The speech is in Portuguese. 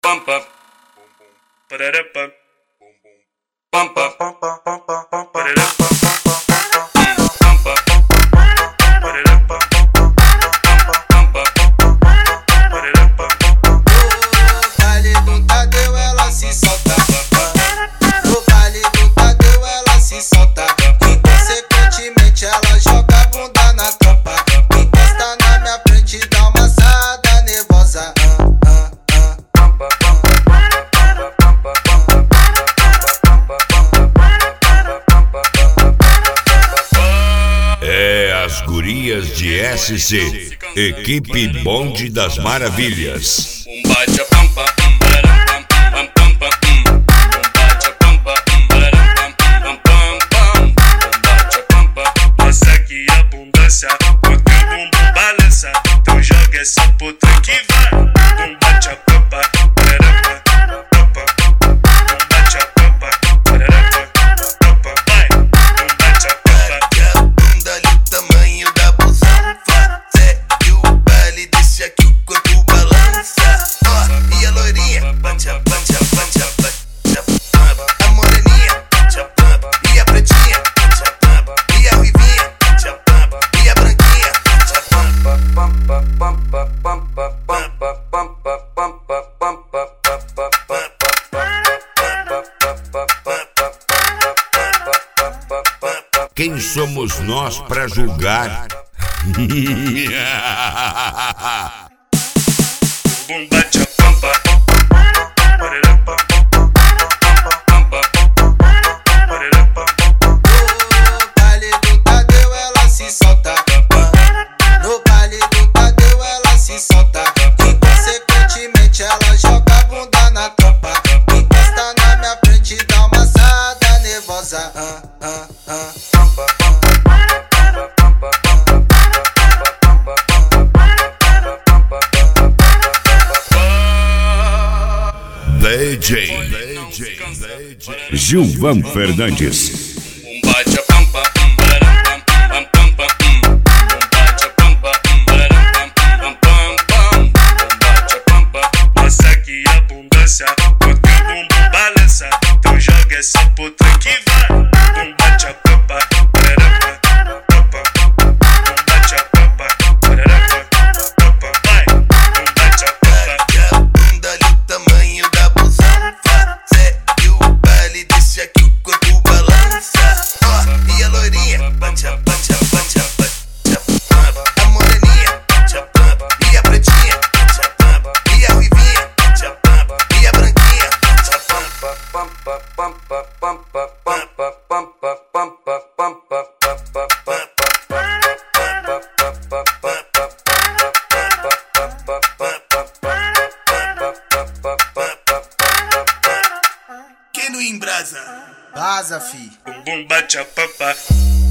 As gurias de SC, equipe Bonde das Maravilhas. Nossa, que abundância, o teu bumbum balança. Então joga essa puta que vai. Bate a pampa, bate a pampa, vai. Bate a pampa. A bunda ali, o tamanho da busão. Fazer e o baile deixa que o corpo balança. Ó, e a loirinha, bate a pampa. A moreninha, bate a pampa. E a pretinha, bate a pampa. E a ruivinha, bate a pampa. E a branquinha, bate a Quem somos nós pra julgar? Bate a pampa. No baile do Tadeu ela se solta. No baile do Tadeu ela se solta. Inconsequentemente ela joga a bunda na tropa. Encosta na minha frente e dá uma assada nervosa. DJ Gilvan Fernandes. Bate a pampa. Nossa, que abundância, o teu bumbum balança. Então joga essa puta que vai. Bate a pampa. Bate a pampa. Vai. Bate a pampa. A bunda ali, o tamanho da busão. Fazer e o baile deixa que o corpo balança. Ó, e a loirinha, bate a pampa. A moreninha, bate a pampa. E a pretinha, bate a pampa. E a ruivinha, bate a pampa. E a branquinha, bate a Quem não embrasa? Vaza, fi. Bate a pampa.